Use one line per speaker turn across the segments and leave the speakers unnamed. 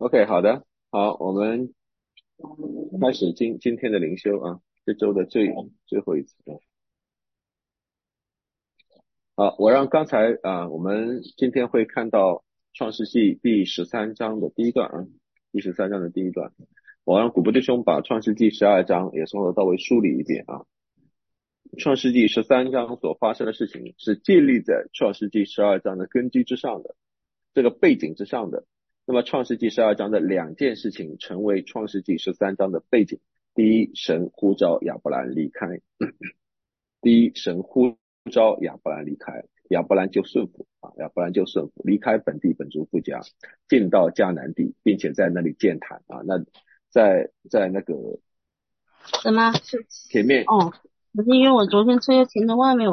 OK，好的，好，我们开始今天的灵修啊，这周的最后一次啊。好，我让刚才我们今天会看到创世纪第十三章的第一段啊，第十三章的第一段。我让古布弟兄把创世纪12章也从头到尾梳理一遍啊。创世纪十三章所发生的事情是建立在创世纪12章的根基之上的，这个背景之上的。那么创世纪十二章的两件事情成为创世纪十三章的背景。第一，神呼召亚伯兰离开。第一，神呼召亚伯兰离开，亚伯兰就顺服啊，亚伯兰就顺服，离开本地本族父家，进到迦南地，并且在那里建坛啊。那在那个
什么？是
前面，
哦，可是因为我昨天车又停在外面，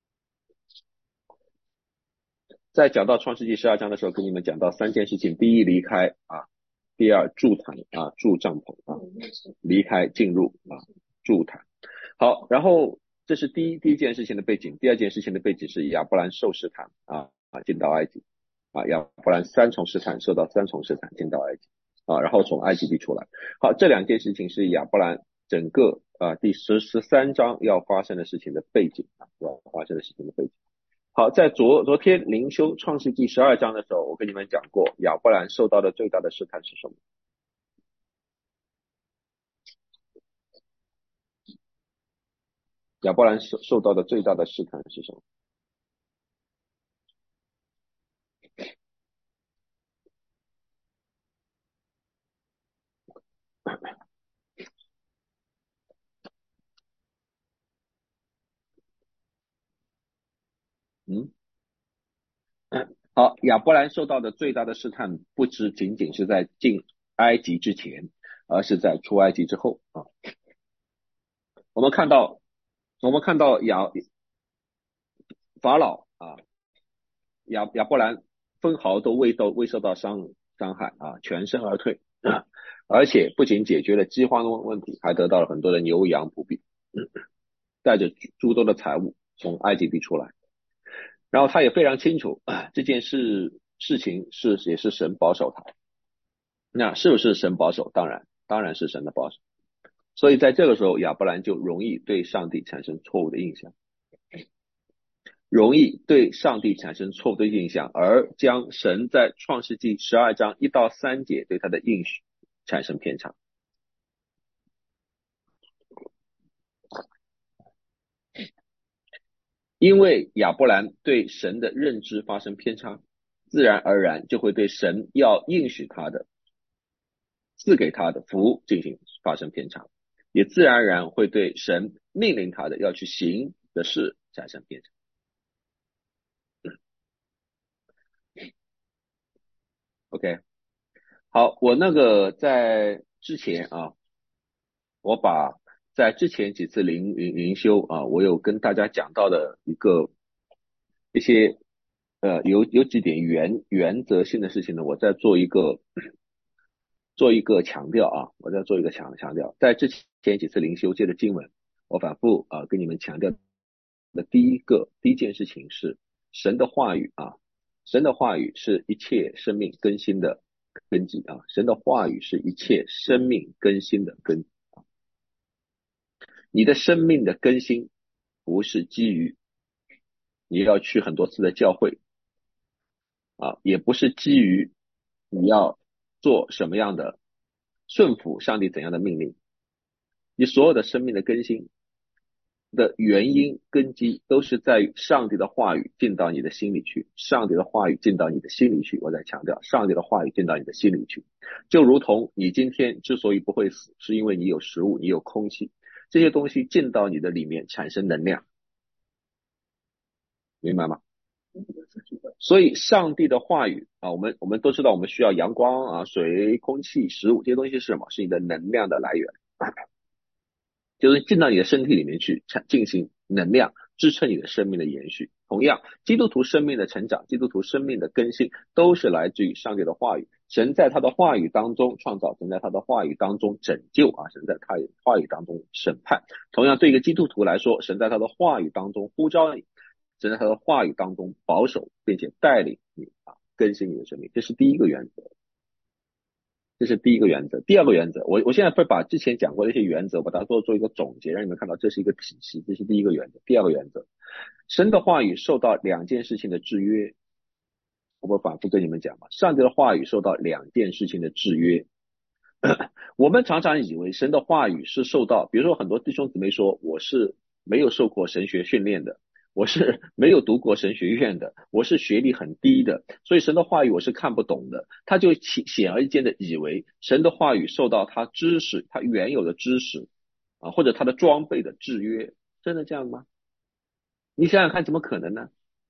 在讲到创世纪十二章的时候，跟你们讲到三件事情：第一，离开啊；第二，筑坛啊，筑帐篷啊；离开，进入啊，筑坛。好，然后这是第一件事情的背景。第二件事情的背景是亚伯兰受试探进到埃及啊，亚伯兰三重试探，受到三重试探进到埃及啊，然后从埃及地出来。好，这两件事情是亚伯兰整个第十三章要发生的事情的背景啊，要发生的事情的背景。好，在昨天灵修创世纪十二章的时候，我跟你们讲过，亚伯兰受到的最大的试探是什么？亚伯兰受到的最大的试探是什么？嗯，好，亚伯兰受到的最大的试探，不只仅仅是在进埃及之前，而是在出埃及之后啊。我们看到，我们看到法老亚伯兰分毫都未受到伤害啊，全身而退啊，而且不仅解决了饥荒的问题，还得到了很多的牛羊仆婢，带着诸多的财物从埃及地出来。然后他也非常清楚这件事情也是神保守他。那是不是神保守？当然是神的保守。所以在这个时候，亚伯兰就容易对上帝产生错误的印象，容易对上帝产生错误的印象，而将神在创世纪12章1到3节对他的应许产生偏差。因为亚伯兰对神的认知发生偏差，自然而然就会对神要应许他的、赐给他的福进行发生偏差，也自然而然会对神命令他的要去行的事产生偏差。OK，好，我那个在之前我把在之前几次灵修我有跟大家讲到的一些有几点原则性的事情呢，我在做一个强调啊，我在做一个强调，在之前几次灵修借的经文，我反复跟你们强调的第一件事情是神的话语啊，神的话语是一切生命更新的根基啊，神的话语是一切生命更新的根基。你的生命的更新不是基于你要去很多次的教会也不是基于你要做什么样的顺服上帝怎样的命令，你所有的生命的更新的原因根基都是在于上帝的话语进到你的心里去，上帝的话语进到你的心里去。我在强调，上帝的话语进到你的心里去，就如同你今天之所以不会死，是因为你有食物，你有空气，这些东西进到你的里面产生能量，明白吗？所以上帝的话语我们都知道，我们需要阳光水、空气、食物，这些东西是什么？是你的能量的来源，就是进到你的身体里面去进行能量，支撑你的生命的延续。同样，基督徒生命的成长，基督徒生命的更新，都是来自于上帝的话语。神在他的话语当中创造，神在他的话语当中拯救神在他的话语当中审判。同样，对一个基督徒来说，神在他的话语当中呼召你，神在他的话语当中保守，并且带领你更新你的生命，这是第一个原则。 这是第一个原则。第二个原则，我现在会把之前讲过的一些原则，把它做一个总结，让你们看到这是一个体系，这是第一个原则。第二个原则，神的话语受到两件事情的制约。我反复跟你们讲嘛，上帝的话语受到两件事情的制约。我们常常以为神的话语是受到，比如说很多弟兄姊妹说我是没有受过神学训练的，我是没有读过神学院的，我是学历很低的，所以神的话语我是看不懂的。他就显而易见的以为神的话语受到他知识，他原有的知识或者他的装备的制约。真的这样吗？你想想看，怎么可能呢？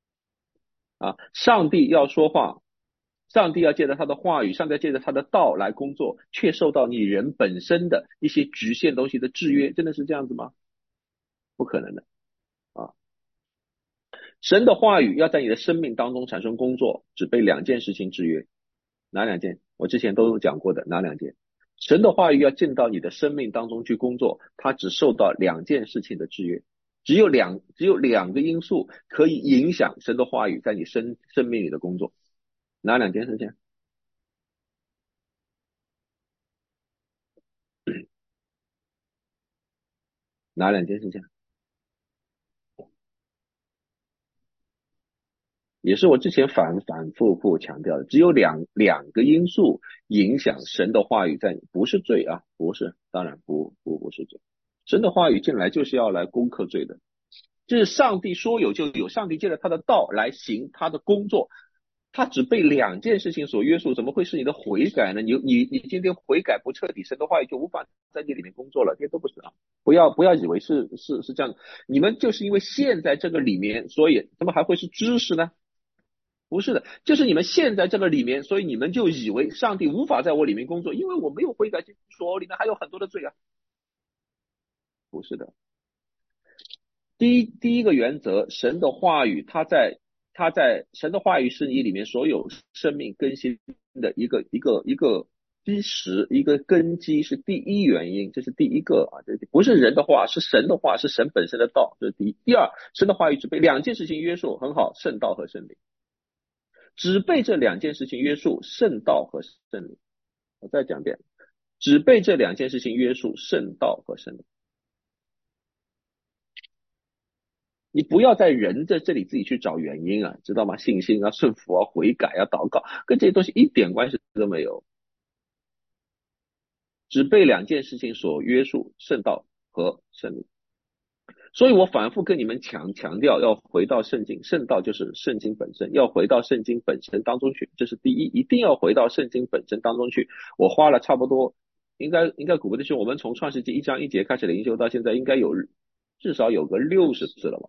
上帝要说话，上帝要借着他的话语，上帝要借着他的道来工作，却受到你人本身的一些局限东西的制约，真的是这样子吗？不可能的啊！神的话语要在你的生命当中产生工作，只被两件事情制约。哪两件？我之前都有讲过的，哪两件？神的话语要进到你的生命当中去工作，它只受到两件事情的制约。只有两个因素可以影响神的话语在你生命里的工作。哪两件事情？哪两件事情？也是我之前反复强调的，只有两个因素影响神的话语在你，不是罪啊，不是，当然不是罪。神的话语进来就是要来攻克罪的，这是上帝说有就有，上帝借着他的道来行他的工作，他只被两件事情所约束，怎么会是你的悔改呢？你今天悔改不彻底，神的话语就无法在你里面工作了，这些都不是啊！不要以为是这样，你们就是因为陷在这个里面，所以怎么还会是知识呢？不是的，就是你们陷在这个里面，所以你们就以为上帝无法在我里面工作，因为我没有悔改，说里面还有很多的罪啊。不是的，第一个原则，神的话语，它在神的话语是你里面所有生命更新的一个基石，一个根基，是第一原因，这是第一个啊，这不是人的话，是神的话，是神本身的道，这是第一。第二，神的话语只被两件事情约束，很好，圣道和圣灵。只被这两件事情约束，圣道和圣灵。我再讲一遍，只被这两件事情约束，圣道和圣灵。你不要在人在这里自己去找原因啊，知道吗？信心啊、顺服啊、悔改啊、祷告，跟这些东西一点关系都没有。只被两件事情所约束，圣道和圣灵。所以我反复跟你们强调，要回到圣经，圣道就是圣经本身，要回到圣经本身当中去，这是第一，一定要回到圣经本身当中去。我花了差不多，应该古伯弟兄，我们从创世纪1章1节开始灵修到现在，应该有至少有个60次了吧，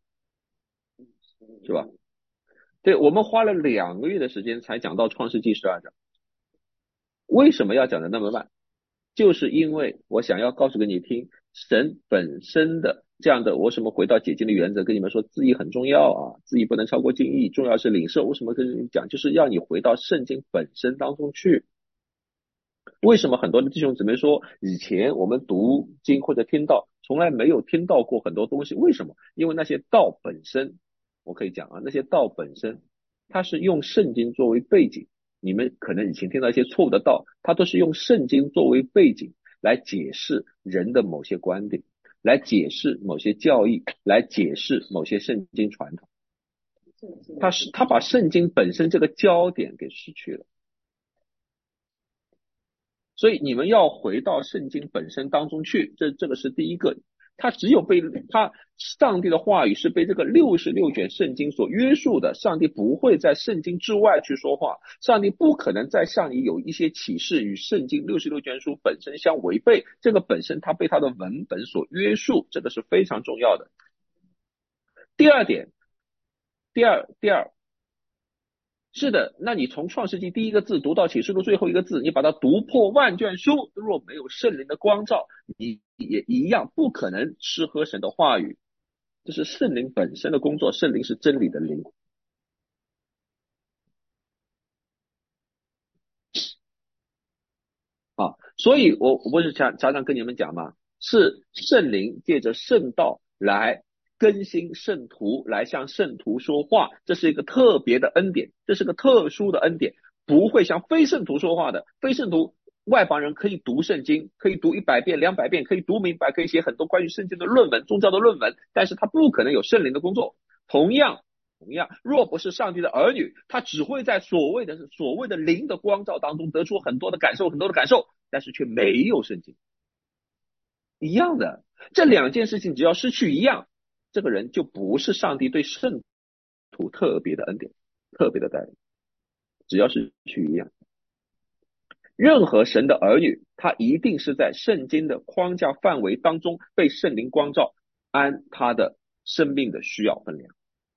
是吧？对，我们花了2个月的时间才讲到创世纪12章，为什么要讲的那么慢？就是因为我想要告诉给你听，神本身的这样的，我什么回到解经的原则，跟你们说字义很重要啊，字义不能超过经义，重要是领受。为什么跟你们讲，就是要你回到圣经本身当中去。为什么很多的弟兄姊妹说，以前我们读经或者听到，从来没有听到过很多东西？为什么？因为那些道本身，我可以讲啊，那些道本身，它是用圣经作为背景。你们可能以前听到一些错误的道，它都是用圣经作为背景来解释人的某些观点，来解释某些教义，来解释某些圣经传统。他把圣经本身这个焦点给失去了。所以你们要回到圣经本身当中去，这个是第一个。他只有被上帝的话语是被这个66卷圣经所约束的，上帝不会在圣经之外去说话，上帝不可能再向你有一些启示与圣经66卷书本身相违背，这个本身他被他的文本所约束，这个是非常重要的。第二点，第二，是的，那你从创世纪第一个字读到启示录最后一个字，你把它读破万卷书，若没有圣灵的光照，你也一样不可能吃喝神的话语。这是圣灵本身的工作，圣灵是真理的灵。所以我不是常常跟你们讲吗？是圣灵借着圣道来更新圣徒，来向圣徒说话，这是一个特别的恩典，这是个特殊的恩典，不会向非圣徒说话的。非圣徒外邦人可以读圣经，可以读100遍、200遍，可以读明白，可以写很多关于圣经的论文、宗教的论文，但是他不可能有圣灵的工作。同样，若不是上帝的儿女，他只会在所谓的灵的光照当中得出很多的感受，但是却没有圣经。一样的，这两件事情只要失去一样，这个人就不是上帝对圣徒特别的恩典、特别的带领。只要失去一样，任何神的儿女，他一定是在圣经的框架范围当中被圣灵光照，按他的生命的需要分量。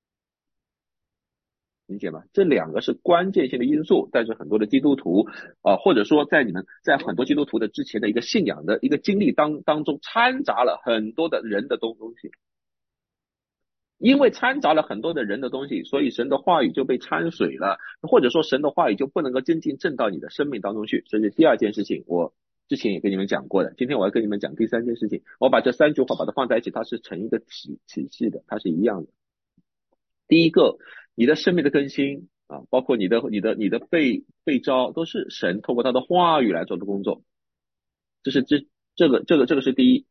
理解吗？这两个是关键性的因素，但是很多的基督徒或者说在很多基督徒的之前的一个信仰的一个经历当中掺杂了很多的人的东西，因为掺杂了很多的人的东西，所以神的话语就被掺水了，或者说神的话语就不能够真正进到你的生命当中去。这是第二件事情，我之前也跟你们讲过的，今天我要跟你们讲第三件事情。我把这三句话把它放在一起，它是成一个体系的，它是一样的。第一个，你的生命的更新啊，包括你的被召，都是神透过他的话语来做的工作。这是这个是第一。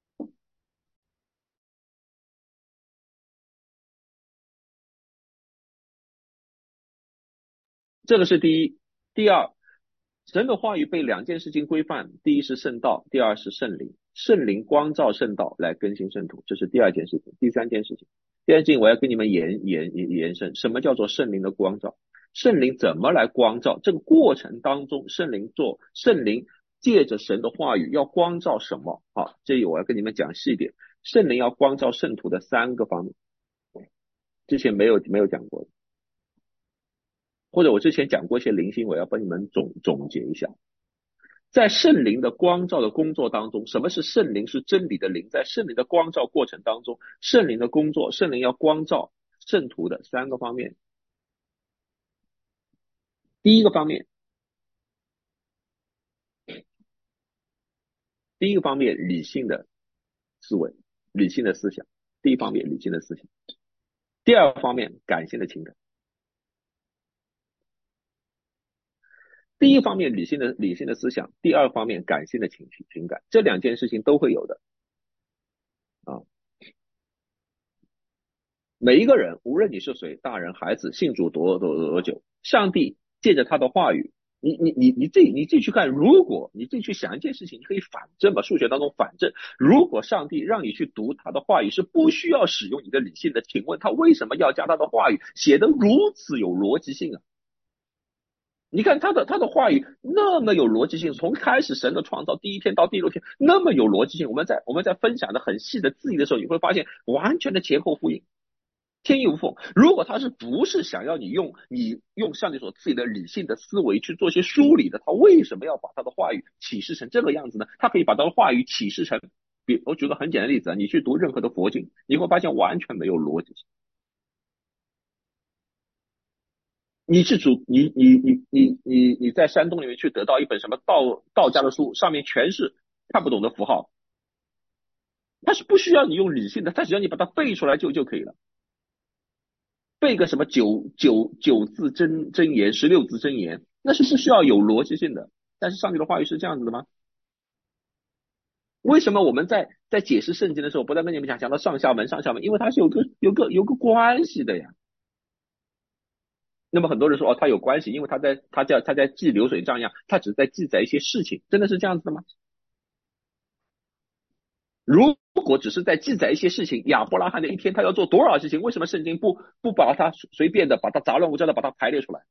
这个是第一。第二，神的话语被两件事情规范，第一是圣道，第二是圣灵。圣灵光照圣道来更新圣徒，这是第二件事情。第三件事情，我要跟你们延伸，什么叫做圣灵的光照？圣灵怎么来光照？这个过程当中，圣灵借着神的话语要光照什么？好，这里我要跟你们讲细一点。圣灵要光照圣徒的三个方面，之前没有讲过的。或者我之前讲过一些灵性，我要帮你们总结一下。在圣灵的光照的工作当中，什么是圣灵？是真理的灵。在圣灵的光照过程当中，圣灵的工作，圣灵要光照圣徒的三个方面。第一个方面，理性的思维，理性的思想。第一方面，理性的思想。第二方面，感性的情感。第一方面理性的思想，第二方面感性的情感，这两件事情都会有的啊。每一个人，无论你是谁，大人孩子，信主多久，上帝借着他的话语，你自己去看，如果你自己去想一件事情，你可以反证吧，数学当中反证，如果上帝让你去读他的话语，是不需要使用你的理性的，请问他为什么要将他的话语写得如此有逻辑性啊？你看他的话语那么有逻辑性，从开始神的创造第一天到第6天那么有逻辑性，我们在分享的很细的字义的时候，你会发现完全的前后呼应，天衣无缝。如果他不是想要你用上帝所赐予的理性的思维去做些梳理的，他为什么要把他的话语启示成这个样子呢？他可以把他的话语启示成，我举个很简单的例子啊，你去读任何的佛经，你会发现完全没有逻辑性。你在山洞里面去得到一本什么道家的书，上面全是看不懂的符号，它是不需要你用理性的，它只要你把它背出来就可以了。背个什么九字真言，16字真言，那是不需要有逻辑性的。但是上帝的话语是这样子的吗？为什么我们在解释圣经的时候，不断跟你们讲到上下文，因为它是有个关系的呀。那么很多人说它有关系，因为他在记流水账一样，他只是在记载一些事情，真的是这样子的吗？如果只是在记载一些事情，亚伯拉罕的一天他要做多少事情？为什么圣经不把它随便的把它杂乱无章的把它排列出来？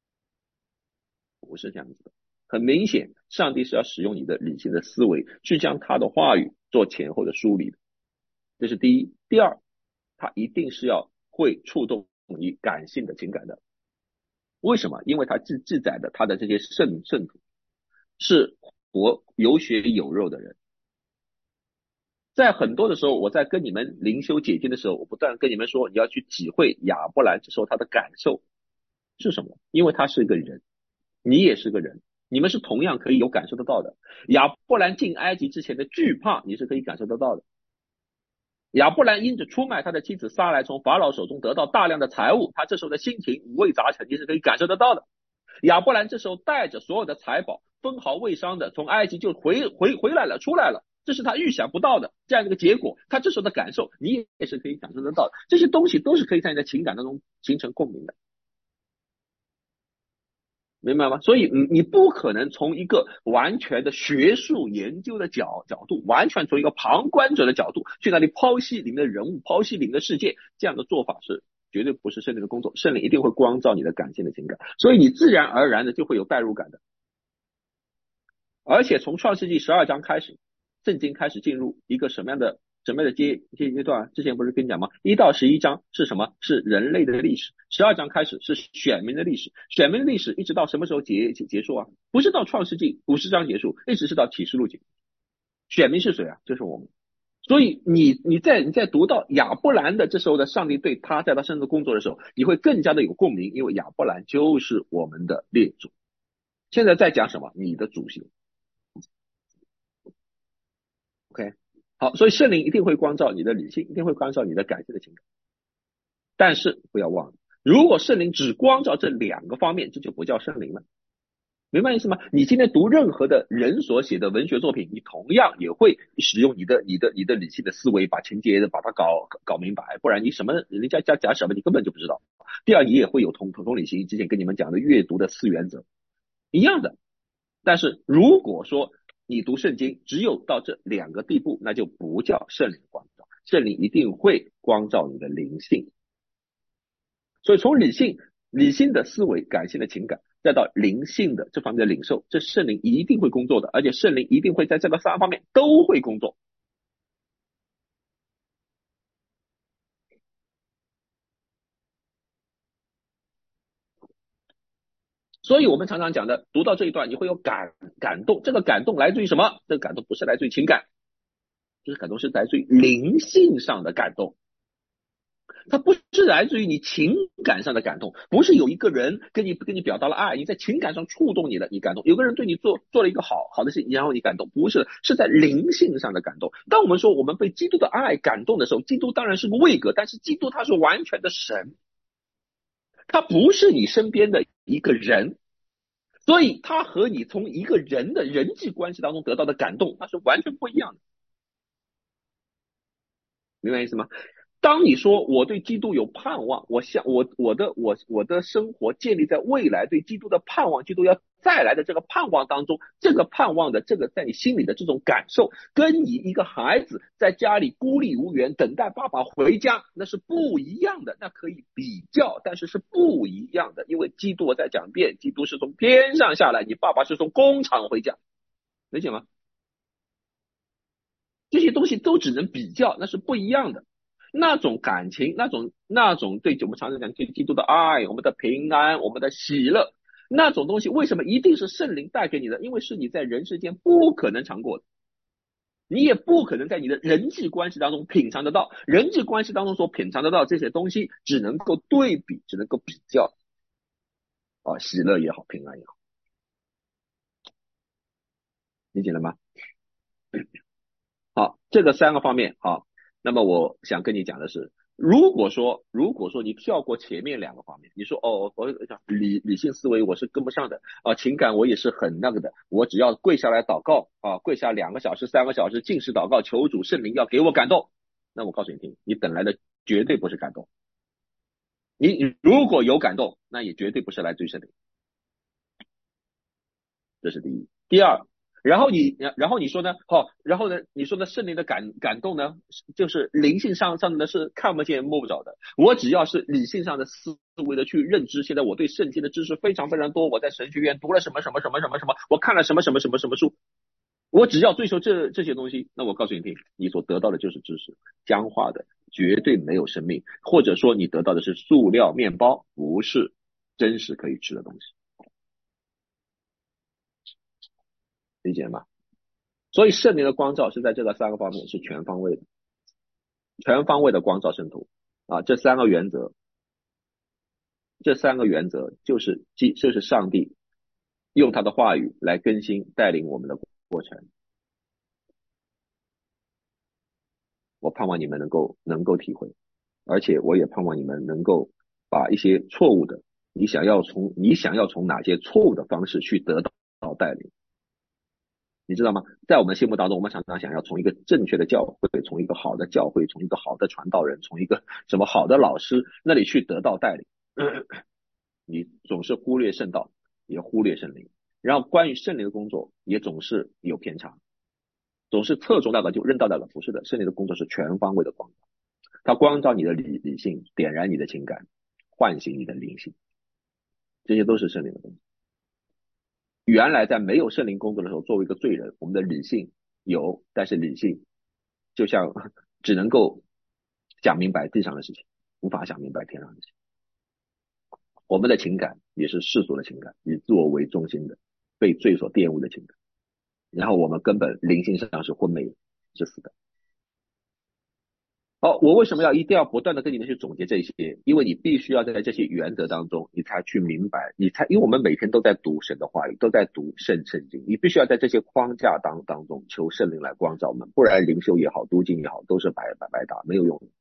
不是这样子的。很明显，上帝是要使用你的理性的思维去将他的话语做前后的梳理的，这是第一。第二，他一定是要会触动你感性的情感的。为什么？因为他记载的他的这些圣徒是活有血有肉的人。在很多的时候，我在跟你们灵修解经的时候，我不断跟你们说，你要去体会亚伯兰这时候他的感受是什么？因为他是一个人，你也是个人，你们是同样可以有感受得到的。亚伯兰进埃及之前的惧怕，你是可以感受得到的。亚伯兰因着出卖他的妻子撒来，从法老手中得到大量的财物，他这时候的心情五味杂陈，你是可以感受得到的。 亚伯兰这时候带着所有的财宝，分毫未伤的从埃及就回来了，出来了。这是他预想不到的这样一个结果，他这时候的感受，你也是可以感受得到的。这些东西都是可以在你的情感当中形成共鸣的。明白吗？所以你不可能从一个完全的学术研究的角度，完全从一个旁观者的角度去那里剖析里面的人物，剖析里面的世界，这样的做法是绝对不是圣灵的工作。圣灵一定会光照你的感性的情感，所以你自然而然的就会有代入感的。而且从创世纪12章开始，圣经开始进入一个什么样的阶段？之前不是跟你讲吗？1到11章是什么？是人类的历史。12章开始是选民的历史。选民的历史一直到什么时候结束啊？不是到创世纪50章结束，一直是到启示录结束。选民是谁啊？就是我们。所以你在读到亚伯兰的这时候的上帝对他在他身上的工作的时候，你会更加的有共鸣，因为亚伯兰就是我们的列祖。现在在讲什么？你的祖先。OK， 好，所以圣灵一定会光照你的理性，一定会光照你的感性的情感。但是不要忘了，如果圣灵只光照这2个方面，这就不叫圣灵了。明白意思吗？你今天读任何的人所写的文学作品，你同样也会使用你的理性的思维，把情节把它搞明白，不然你什么人家讲什么你根本就不知道。第二，你也会有同理心，之前跟你们讲的阅读的4原则一样的。但是如果说你读圣经只有到这2个地步，那就不叫圣灵光照。圣灵一定会光照你的灵性。所以从理性的思维、感性的情感，再到灵性的这方面的领受，这圣灵一定会工作的，而且圣灵一定会在这个3方面都会工作。所以我们常常讲的，读到这一段你会有感动，这个感动来自于什么？这个感动不是来自于情感，这个感动是来自于灵性上的感动。它不是来自于你情感上的感动，不是有一个人跟你表达了爱，你在情感上触动你了，你感动；有个人对你做了一个好的事情，然后你感动，不是，是在灵性上的感动。当我们说我们被基督的爱感动的时候，基督当然是个位格，但是基督他是完全的神，他不是你身边的一个人，所以他和你从一个人的人际关系当中得到的感动，那是完全不一样的。明白意思吗？当你说我对基督有盼望，我的生活建立在未来对基督的盼望，基督要再来的这个盼望当中，这个盼望的这个在你心里的这种感受，跟你一个孩子在家里孤立无援，等待爸爸回家，那是不一样的。那可以比较，但是是不一样的。因为基督，我再讲一遍，基督是从天上下来，你爸爸是从工厂回家，理解吗？这些东西都只能比较，那是不一样的。那种感情，那种对我们常常讲对基督的爱，我们的平安，我们的喜乐，那种东西为什么一定是圣灵带给你的？因为是你在人世间不可能尝过的，你也不可能在你的人际关系当中品尝得到。人际关系当中所品尝得到这些东西，只能够对比，只能够比较啊，喜乐也好，平安也好，理解了吗？好，这个3个方面好。那么我想跟你讲的是，如果说你跳过前面2个方面，你说我理性思维我是跟不上的啊，情感我也是很那个的，我只要跪下来祷告啊，跪下2个小时、3个小时，禁食祷告，求主圣灵要给我感动，那我告诉你听，你等来的绝对不是感动。你如果有感动，那也绝对不是来自于圣灵，这是第一。第二，然后你说呢？好，然后呢？你说的圣灵的感动呢，就是灵性上的是看不见摸不着的。我只要是理性上的思维的去认知，现在我对圣经的知识非常非常多，我在神学院读了什么什么什么什么什么，我看了什么什么什么什么书，我只要追求这些东西，那我告诉你听，你所得到的就是知识，僵化的，绝对没有生命，或者说你得到的是塑料面包，不是真实可以吃的东西，理解吗？所以圣灵的光照是在这个3个方面是全方位的，全方位的光照渗透啊，这三个原则，就是上帝用他的话语来更新带领我们的过程。我盼望你们能够体会，而且我也盼望你们能够把一些错误的你想要从哪些错误的方式去得到带领，你知道吗？在我们心目当中，我们常常想要从一个正确的教会，从一个好的教会，从一个好的传道人，从一个什么好的老师那里去得到带领。你总是忽略圣道，也忽略圣灵，然后关于圣灵的工作也总是有偏差，总是侧重那个就扔到那个，不是的，圣灵的工作是全方位的光照，它光照你的理性，点燃你的情感，唤醒你的灵性，这些都是圣灵的工作。原来在没有圣灵工作的时候，作为一个罪人，我们的理性有，但是理性就像只能够想明白地上的事情，无法想明白天上的事情。我们的情感也是世俗的情感，以自我为中心的，被罪所玷污的情感，然后我们根本灵性上是昏昧的，是死的。好，我为什么一定要不断的跟你们去总结这些？因为你必须要在这些原则当中，你才去明白，因为我们每天都在读神的话语，都在读圣经，你必须要在这些框架当中求圣灵来光照我们，不然灵修也好，读经也好，都是白搭，没有用的。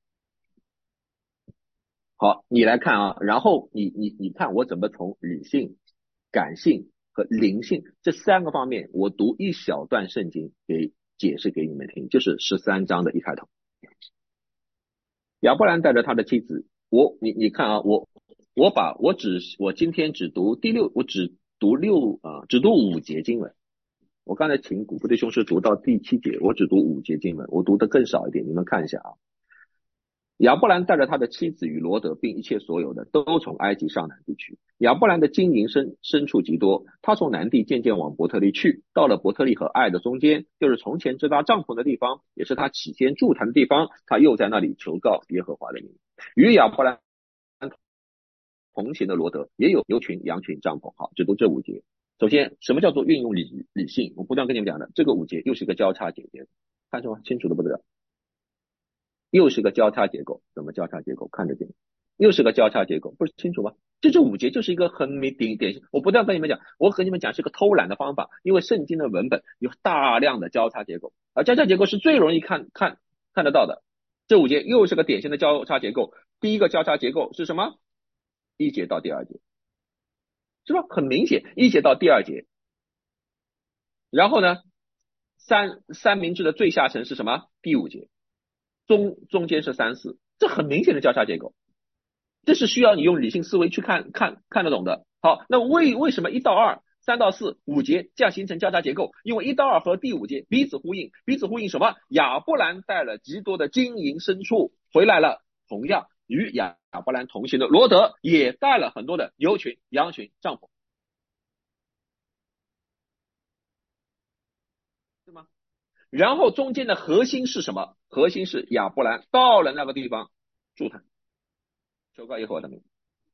好，你来看啊，然后你看我怎么从理性、感性和灵性这三个方面，我读一小段圣经给解释给你们听，就是13章的一开头。亚伯兰带着他的妻子，你看啊，我今天只读只读5节经文。我刚才请古布弟兄是读到第7节，我只读5节经文，我读的更少一点，你们看一下啊。亚伯兰带着他的妻子与罗德并一切所有的都从埃及上南地去。亚伯兰的金银牲畜极多，他从南地渐渐往伯特利去，到了伯特利和爱的中间，就是从前支搭帐篷的地方，也是他起先筑坛的地方。他又在那里求告耶和华的名。与亚伯兰同行的罗德也有牛群、羊群、帐篷。好，只读这5节。首先，什么叫做运用理性？我不断跟你们讲的，这个5节又是一个交叉结节，看什么清楚的不得了。又是个交叉结构，怎么交叉结构？看得见？又是个交叉结构，不是清楚吗？这5节就是一个很典型。我不断跟你们讲，我和你们讲是个偷懒的方法，因为圣经的文本有大量的交叉结构，而交叉结构是最容易看得到的。这5节又是个典型的交叉结构。第一个交叉结构是什么？1节到第2节，是吧？很明显，1节到第2节。然后呢，三明治的最下层是什么？第5节。中间是3、4，这很明显的交叉结构，这是需要你用理性思维去看得懂的。好，那为什么1到2、3到4、5节这样形成交叉结构？因为1到2和第5节彼此呼应什么？亚伯兰带了极多的金银牲畜回来了，同样与亚伯兰同行的罗德也带了很多的牛群、羊群、帐篷，是吗？然后中间的核心是什么？核心是亚伯兰到了那个地方住他，求告耶和华的名。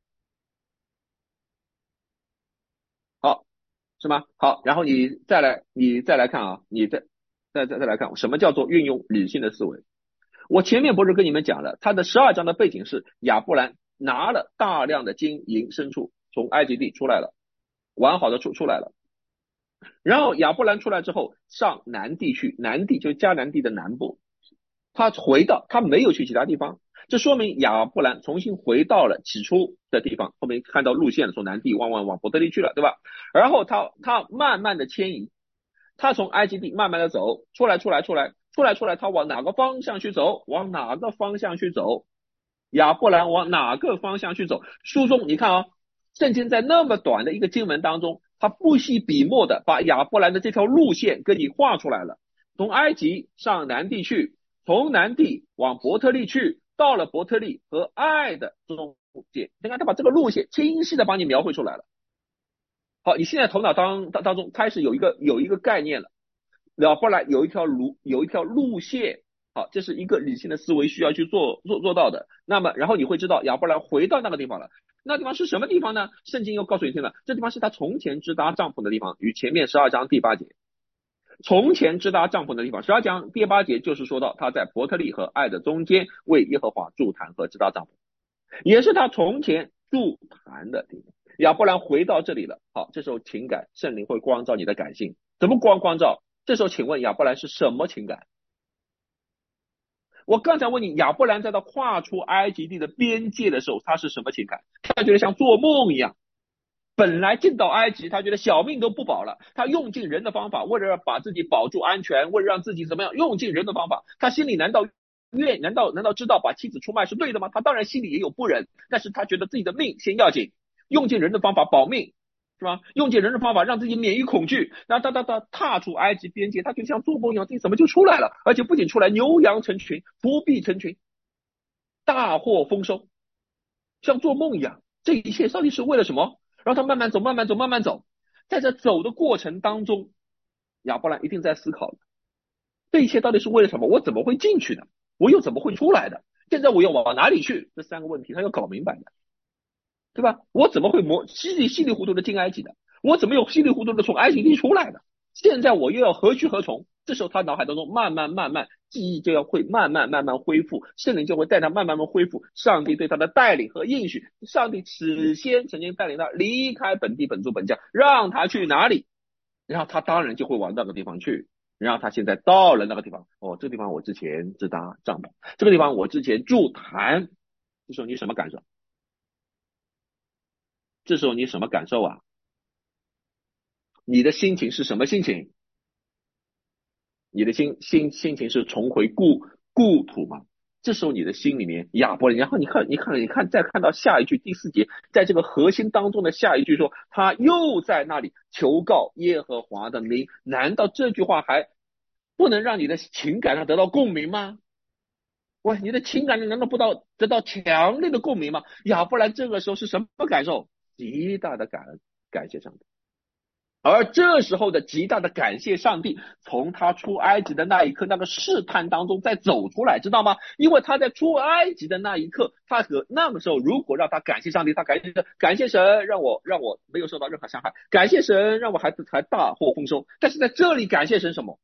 好，是吗？好，然后你再来看啊，你再来看什么叫做运用理性的思维。我前面不是跟你们讲了，他的12章的背景是亚伯兰拿了大量的金银牲畜从埃及地出来了，完好的出来了。然后亚伯兰出来之后上南地去，南地就是迦南地的南部，他没有去其他地方，这说明亚伯兰重新回到了起初的地方。后面看到路线从南地往伯特利去了，对吧？然后他慢慢的迁移，他从埃及地慢慢的走出来，他往哪个方向去走？亚伯兰往哪个方向去走？书中你看啊，圣经在那么短的一个经文当中，他不惜笔墨的把亚伯兰的这条路线给你画出来了。从埃及上南地去，从南地往伯特利去，到了伯特利和爱的中间，你看他把这个路线清晰的帮你描绘出来了。好，你现在头脑当中开始有一个概念了，亚伯兰有一条路线。好，这是一个理性的思维需要去做到的。那么，然后你会知道亚伯兰回到那个地方了。那地方是什么地方呢？圣经又告诉你听了，这地方是他从前支搭帐篷的地方，与前面12章第8节。从前支搭帐篷的地方，12章第8节就是说到他在伯特利和爱的中间为耶和华筑坛和支搭帐篷，也是他从前筑坛的地方。亚伯兰回到这里了。好，这时候情感，圣灵会光照你的感性，怎么光照？这时候请问亚伯兰是什么情感？ 我刚才问你，亚伯兰在他跨出埃及地的边界的时候，他是什么情感？他觉得像做梦一样。本来进到埃及，他觉得小命都不保了，他用尽人的方法，为了把自己保住安全，为了让自己怎么样，用尽人的方法，他心里难道知道把妻子出卖是对的吗？他当然心里也有不忍，但是他觉得自己的命先要紧，用尽人的方法保命，是吧？用尽人的方法让自己免于恐惧，然后他踏出埃及边界，他就像做梦一样，自己怎么就出来了？而且不仅出来，牛羊成群，仆婢成群，大获丰收，像做梦一样。这一切到底是为了什么？然后他慢慢走，慢慢走，慢慢走，在这走的过程当中，亚伯兰一定在思考，这一切到底是为了什么？我怎么会进去的？我又怎么会出来的？现在我要往哪里去？这三个问题他要搞明白的，对吧？我怎么会稀里糊涂的进埃及的？我怎么又稀里糊涂的从埃及地出来的？现在我又要何去何从？这时候他脑海当中慢慢记忆就要会慢慢恢复，圣灵就会带他慢慢恢复上帝对他的带领和应许。上帝此先曾经带领他离开本地本族本家，让他去哪里，然后他当然就会往那个地方去。然后他现在到了那个地方，哦，这个地方我之前支搭帐篷，这个地方我之前筑坛，这时候你什么感受？这时候你什么感受啊？你的心情是什么心情？你的心情是重回故土吗？这时候你的心里面亚伯兰，然后你看，再看到下一句第4节，在这个核心当中的下一句说，他又在那里求告耶和华的名。难道这句话还不能让你的情感上得到共鸣吗？喂，你的情感难道不得到强烈的共鸣吗？亚伯兰这个时候是什么感受？极大的感恩，感谢上帝。而这时候的极大的感谢上帝，从他出埃及的那一刻，那个试探当中再走出来，知道吗？因为他在出埃及的那一刻，他和那个时候，如果让他感谢上帝，他感谢神，让我没有受到任何伤害，感谢神让我孩子才大获丰收。但是在这里感谢神什么？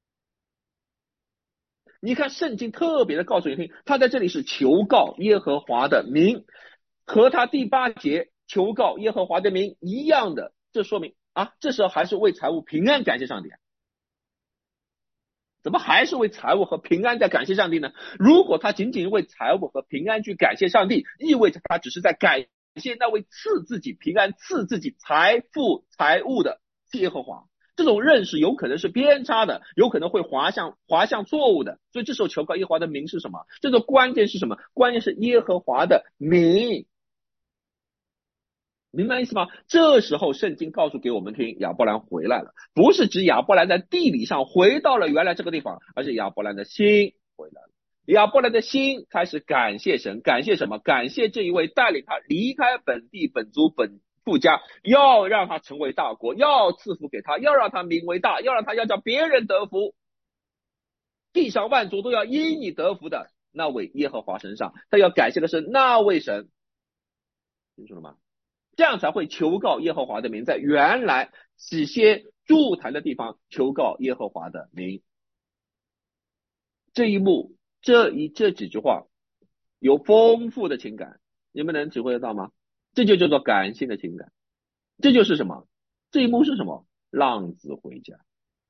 你看圣经特别的告诉你听，他在这里是求告耶和华的名，和他第8节求告耶和华的名一样的，这说明啊，这时候还是为财物平安感谢上帝啊。怎么还是为财物和平安在感谢上帝呢？如果他仅仅为财物和平安去感谢上帝，意味着他只是在感谢那位赐自己平安、赐自己财富、财物的耶和华。这种认识有可能是偏差的，有可能会滑向错误的。所以这时候求告耶和华的名是什么？这个关键是什么？关键是耶和华的名。明白意思吗？这时候圣经告诉给我们听，亚伯兰回来了，不是指亚伯兰在地理上回到了原来这个地方，而是亚伯兰的心回来了。亚伯兰的心开始感谢神，感谢什么？感谢这一位带领他离开本地本族本父家，要让他成为大国，要赐福给他，要让他名为大，要叫别人得福，地上万族都要因你得福的那位耶和华身上。他要感谢的是那位神，清楚了吗？这样才会求告耶和华的名，在原来起先筑坛的地方求告耶和华的名。这一幕，这几句话有丰富的情感，你们能体会得到吗？这就叫做感性的情感。这就是什么？这一幕是什么？浪子回家。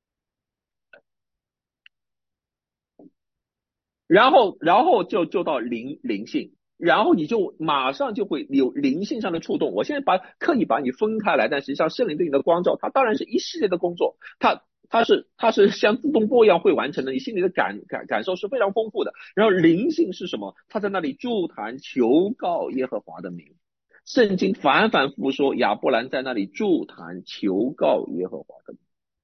然后就到灵性，然后你就马上就会有灵性上的触动。我现在刻意把你分开来，但实际上圣灵对你的光照，它当然是一系列的工作，它是像自动波一样会完成的，你心里的感受是非常丰富的。然后灵性是什么？他在那里筑坛求告耶和华的名。圣经反反复复说亚伯兰在那里筑坛求告耶和华的名。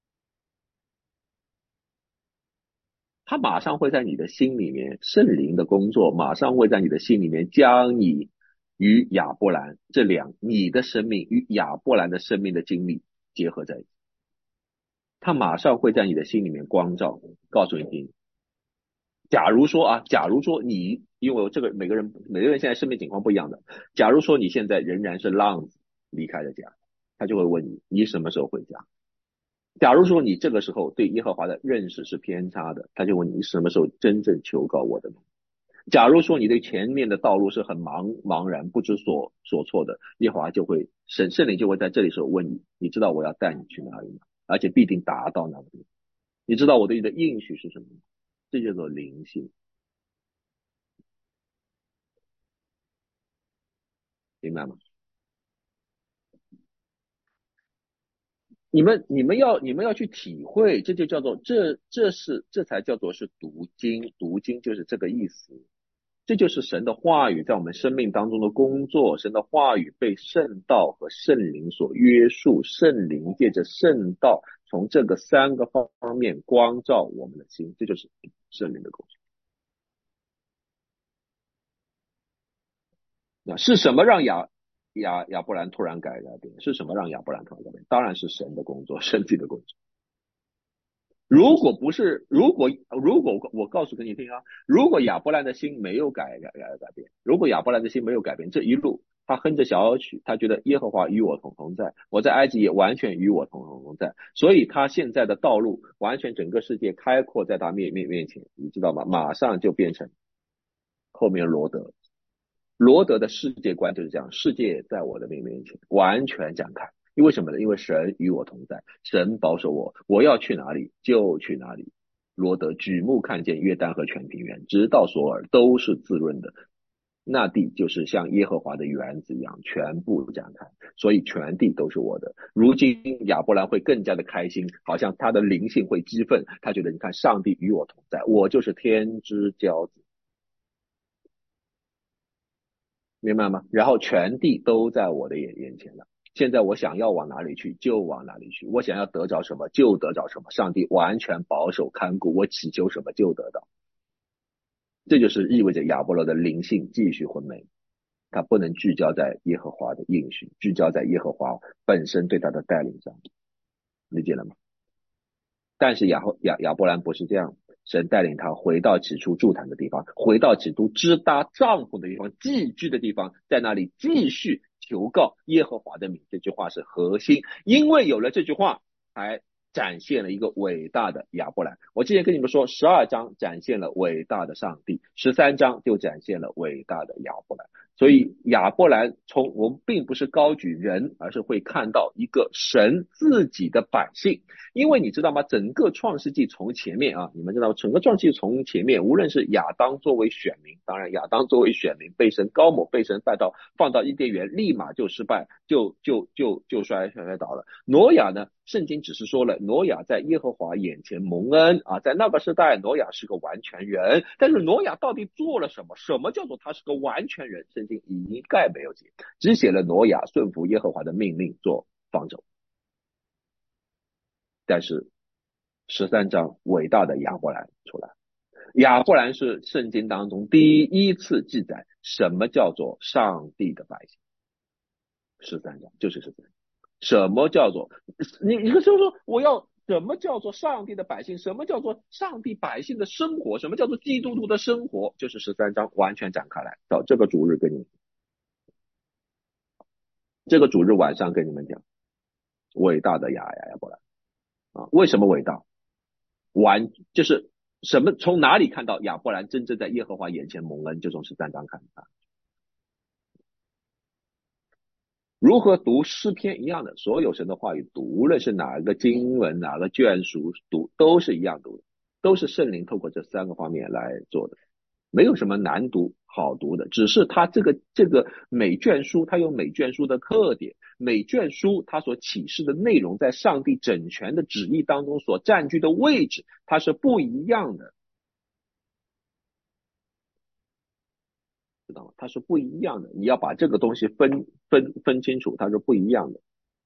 他马上会在你的心里面，圣灵的工作马上会在你的心里面将你与亚伯兰你的生命与亚伯兰的生命的经历结合在一起。他马上会在你的心里面光照，告诉你听。假如说你，因为这个每个人现在生命情况不一样的，假如说你现在仍然是浪子离开了家，他就会问你什么时候回家？假如说你这个时候对耶和华的认识是偏差的，他就问你什么时候真正求告我的名。假如说你对前面的道路是很茫然不知所措的，耶和华就会圣灵就会在这里时候问你，你知道我要带你去哪里吗？而且必定达到那里。你知道我对你的应许是什么吗？这叫做灵性。 明白吗？你们要去体会，这就叫做这才叫做是读经，读经就是这个意思。这就是神的话语在我们生命当中的工作，神的话语被圣道和圣灵所约束，圣灵借着圣道从这个三个方面光照我们的心，这就是圣灵的工作。那是什么让亚伯兰突然改变？是什么让亚伯兰突然改变？当然是神的工作，上帝的工作。如果不是，如果我告诉给你听啊，如果亚伯兰的心没有改变，如果亚伯兰的心没有改变，这一路他哼着小曲，他觉得耶和华与我同在，我在埃及也完全与我同在，所以他现在的道路完全整个世界开阔在他面前，你知道吗？马上就变成后面罗德的世界观就是这样，世界在我的面前完全展开。因为什么呢？因为神与我同在，神保守我，我要去哪里就去哪里。罗德举目看见约旦河全平原，直到索尔都是滋润的，那地就是像耶和华的园子一样，全部展开，所以全地都是我的。如今亚伯兰会更加的开心，好像他的灵性会激愤，他觉得你看，上帝与我同在，我就是天之骄子。明白吗？然后全地都在我的眼前了。现在我想要往哪里去就往哪里去，我想要得着什么就得着什么，上帝完全保守看顾，我祈求什么就得到。这就是意味着亚伯拉的灵性继续昏昧，他不能聚焦在耶和华的应许，聚焦在耶和华本身对他的带领上，理解了吗？但是亚伯兰不是这样，神带领他回到起初筑坛的地方，回到起初支搭帐篷的地方，寄居的地方，在那里继续求告耶和华的名。这句话是核心，因为有了这句话，才展现了一个伟大的亚伯兰。我之前跟你们说，12章展现了伟大的上帝，13章就展现了伟大的亚伯兰。所以亚伯兰我们并不是高举人，而是会看到一个神自己的百姓。因为你知道吗？整个创世纪从前面啊，你们知道整个创世纪从前面，无论是亚当作为选民，当然亚当作为选民被神高抹，被神放到伊甸园，立马就失败，就摔倒了。挪亚呢，圣经只是说了挪亚在耶和华眼前蒙恩啊，在那个时代挪亚是个完全人，但是挪亚到底做了什么？什么叫做他是个完全人？圣经一概没有写，只写了挪亚顺服耶和华的命令做方舟。但是13章伟大的亚伯兰出来，亚伯兰是圣经当中第一次记载什么叫做上帝的百姓。13章就是13章，什么叫做你就说我要什么叫做上帝的百姓？什么叫做上帝百姓的生活？什么叫做基督徒的生活？就是13章完全展开来。到这个主日跟你们，这个主日晚上跟你们讲，伟大的亚伯兰啊，为什么伟大？就是什么？从哪里看到亚伯兰真正在耶和华眼前蒙恩？就从13章看啊。如何读诗篇一样的，所有神的话语读，无论是哪个经文、哪个卷书读，都是一样读的，都是圣灵透过这三个方面来做的，没有什么难读好读的，只是它这个每卷书它有每卷书的特点，每卷书它所启示的内容，在上帝整全的旨意当中所占据的位置，它是不一样的。知道吗？它是不一样的，你要把这个东西分清楚，它是不一样的。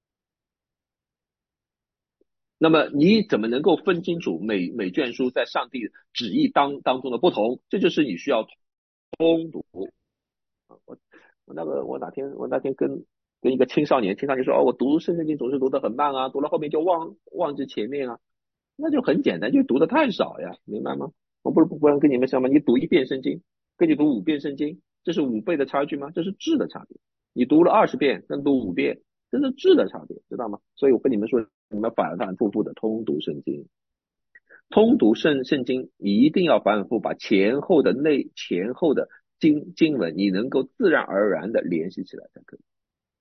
那么你怎么能够分清楚每卷书在上帝旨意当中的不同？这就是你需要通读。我那天跟一个青少年说，哦，我读圣经总是读得很慢啊，读了后面就忘记前面啊，那就很简单，就读的太少呀，明白吗？我不然跟你们说吗？你读1遍圣经，跟你读5遍圣经，这是5倍的差距吗？这是质的差别。你读了20遍，跟读5遍，这是质的差别，知道吗？所以我跟你们说，你们反反复复的通读圣经，通读圣经，你一定要反反复复把前后的经文，你能够自然而然的联系起来才可以。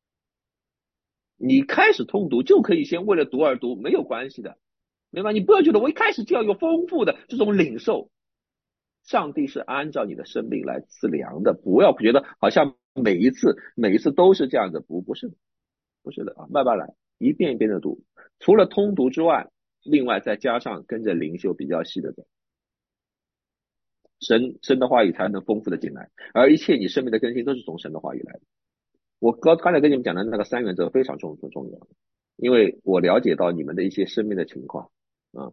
你开始通读就可以先为了读而读，没有关系的，明白？你不要觉得我一开始就要有丰富的这种领受，上帝是按照你的生命来赐粮的，不要觉得好像每一次都是这样子读，不是的啊，慢慢来，一遍一遍的读，除了通读之外，另外再加上跟着灵修比较细的走，神的话语才能丰富的进来，而一切你生命的更新都是从神的话语来的。我刚才跟你们讲的那个三原则非常重要，因为我了解到你们的一些生命的情况啊，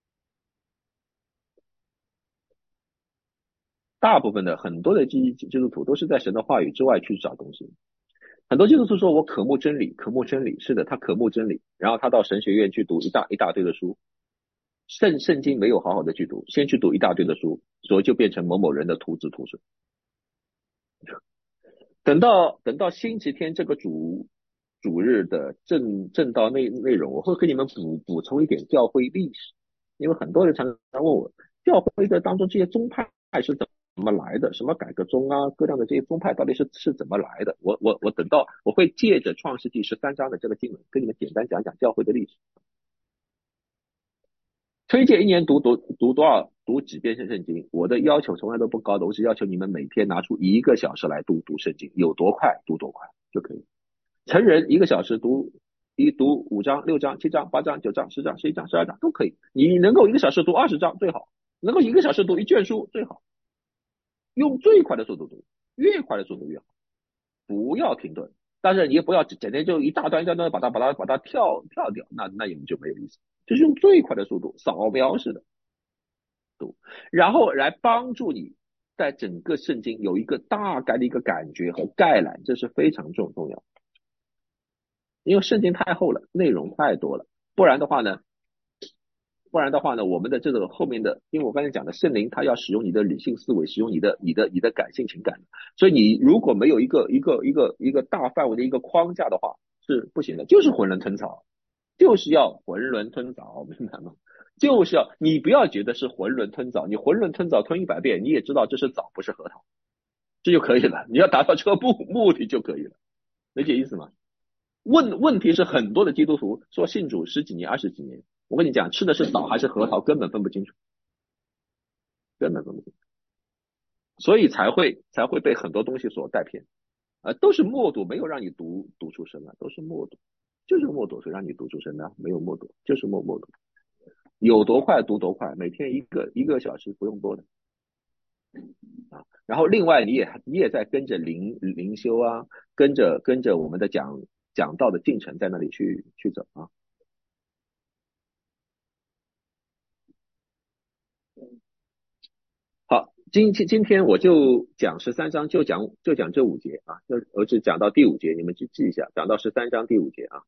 大部分的很多的基督徒都是在神的话语之外去找东西。很多基督徒说我渴慕真理，渴慕真理，是的，他渴慕真理，然后他到神学院去读一大堆的书，圣经没有好好的去读，先去读一大堆的书，所以就变成某某人的徒子徒孙。等到星期天这个主日的正道内容，我会给你们补充一点教会历史，因为很多人常常问我，教会的当中这些宗派是怎么来的？什么改革宗啊，各样的这些宗派到底是怎么来的？我等到我会借着创世纪13章的这个经文，跟你们简单讲讲教会的历史。推荐一年读几遍圣经，我的要求从来都不高的，我只要求你们每天拿出1个小时来读圣经，有多快读多快就可以。成人1个小时读5章、6章、7章、8章、9章、10章、11章、12章都可以。你能够1个小时读20章最好，能够1个小时读一卷书最好，用最快的速度读，越快的速度越好，不要停顿。但是你也不要整天就一大段一大段把它跳掉，那也就没有意思。就是用最快的速度，扫描式的读，然后来帮助你在整个圣经有一个大概的一个感觉和概览，这是非常重要。因为圣经太厚了，内容太多了，不然的话呢，我们的这个后面的，因为我刚才讲的圣灵，它要使用你的理性思维，使用你的感性情感，所以你如果没有一个大范围的一个框架的话，是不行的，就是囫囵吞枣，就是要囫囵吞枣，明白吗？就是要你不要觉得是囫囵吞枣，你囫囵吞枣吞100遍，你也知道这是枣不是核桃，这就可以了，你要达到这个目的就可以了，理解意思吗？问题是很多的基督徒说信主10几年、20几年，我跟你讲，吃的是枣还是核桃，根本分不清楚，根本分不清楚，所以才会被很多东西所带偏，都是默读，没有让你读出声来，都是默读，就是默读是让你读出声的，没有默读，就是默读，有多快读多快，每天一个小时不用多的啊。然后另外你也在跟着灵修啊，跟着我们的讲道的进程在那里去走啊。好，今天我就讲13章，就讲这5节啊，我只讲到第5节，你们去记一下，讲到13章第5节啊。